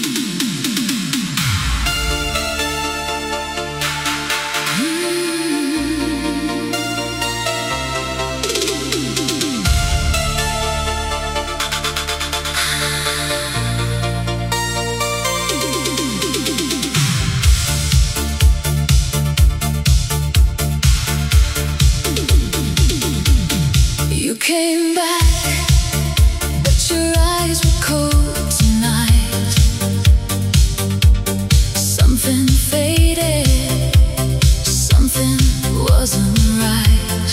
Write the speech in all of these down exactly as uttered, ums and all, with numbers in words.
You came back, but your eyes were cold tonight. Something faded, something wasn't right.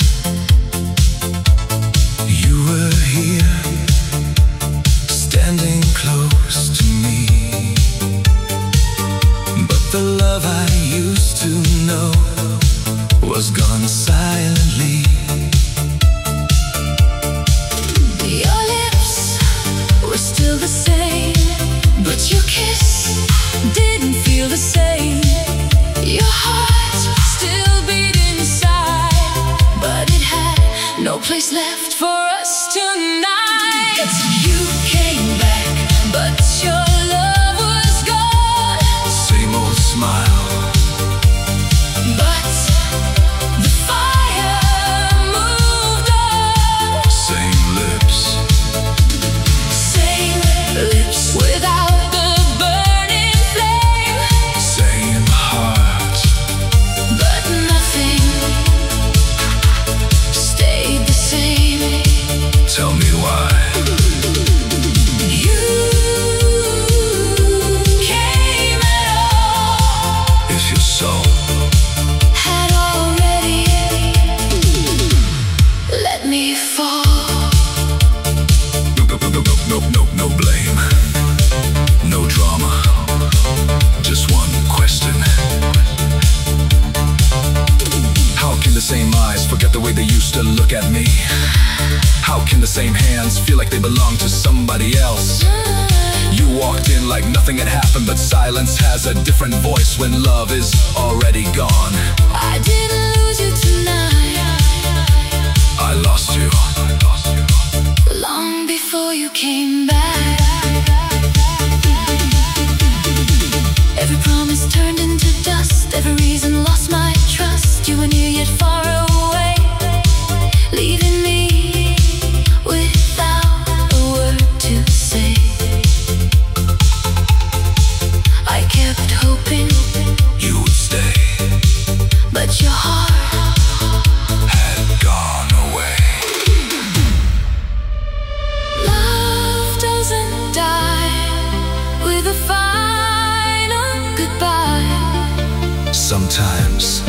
You were here, standing close to me, but the love I used to know was gone silently. Still the same, but your kiss didn't feel the same. Your heart still beat inside, but it had no place left for us tonight. You came back, but your love was gone. Same old smile, but the fire moved on. same lips, Lips without the burning flame. same heart, But nothing stayed the same. tell me why. You came at all. If your soul Had already let me fall. no, no, no, no, no, no, no blame, no drama, just one question. How can the same eyes forget the way they used to look at me? How can the same hands feel like they belong to somebody else? You walked in like nothing had happened, but silence has a different voice when love is already gone. I didn't lose you tonight. I lost you. Long before you came back. Every promise turned into dust. Every reason lost my trust. You were near yet far away, leaving me without a word to say. I kept hoping You would stay, but your heart had gone away. Love doesn't die with a final goodbye. Sometimes